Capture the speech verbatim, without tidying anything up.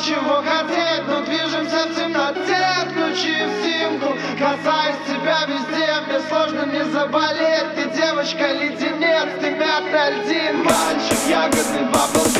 чего хотеть, но движемся в темноте. Отключив симку, касаюсь тебя везде. Мне сложно не заболеть. Ты девочка леденец, ты мятный льдин. Мальчик ягодный бабл.